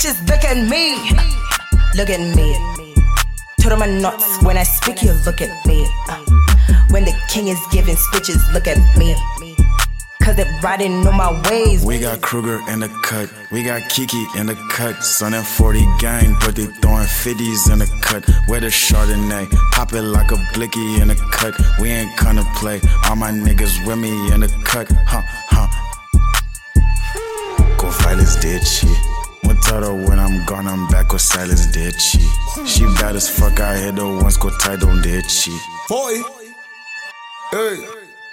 Bitches look at me. Look at me. Total my nuts. When I speak, you look at me. When the king is giving speeches, look at me. Cause they riding on my ways. We got Kruger in the cut. We got Kiki in the cut. Son and 40 gang, but they throwing 50s in the cut. Where the Chardonnay? Pop it like a blicky in the cut. We ain't gonna play. All my niggas with me in the cut. Go violence, dead shit. Won't tell her when I'm gone, I'm back with silence, dead shit. She bad as fuck, I hit her once, go tight on dead shit. Boy, hey.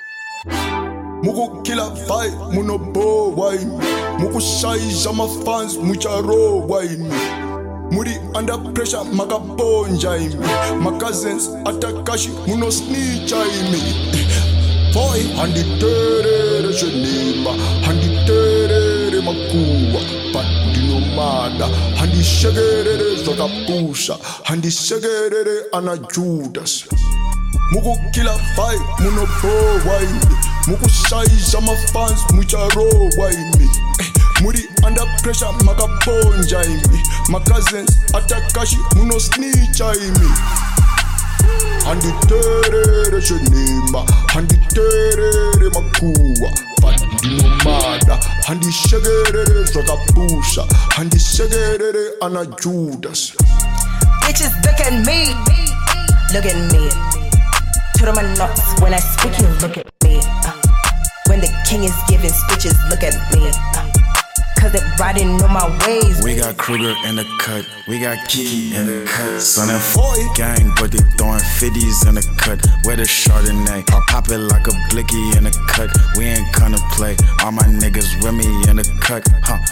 Muku killer fight, muno bo wine. Muku shy, jama fans, mucha ro wine. Muri under pressure, maka bonja me. My cousins attack kashi, muno snitch me. Boy, handi tere shenima, handi tere makuwa, patino mada, handi shagere zota pusha, handi shagere ana Judas. Muku killer fight, muno bo wine. Muku shy, jama fans, mucha ro wine. Muri under pressure, maka bonja me. My cousins attack kashi, muno snitch me. Handi tere shenima, handi tere makuwa, patino mada, handi shagere zota pusha, handi shagere ana Judas. Bitches look at me. Look at me. Total my nuts. When I speak, you look at me. When the king is giving speeches, look at me. Cause they riding on my ways. We got Kruger in the cut. We got Kiki in the cut. Son and 40 gang, but they throwing 50s in the cut. Where the Chardonnay? Pop it like a blicky in the cut. We ain't gonna play. All my niggas with me in the cut.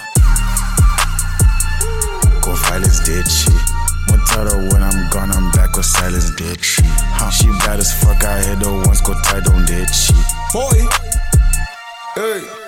Go violence, dead shit. Won't tell her when I'm gone, I'm back with silence, dead shit. She bad as fuck, I hit her once, go tight on dead shit. Boy, hey.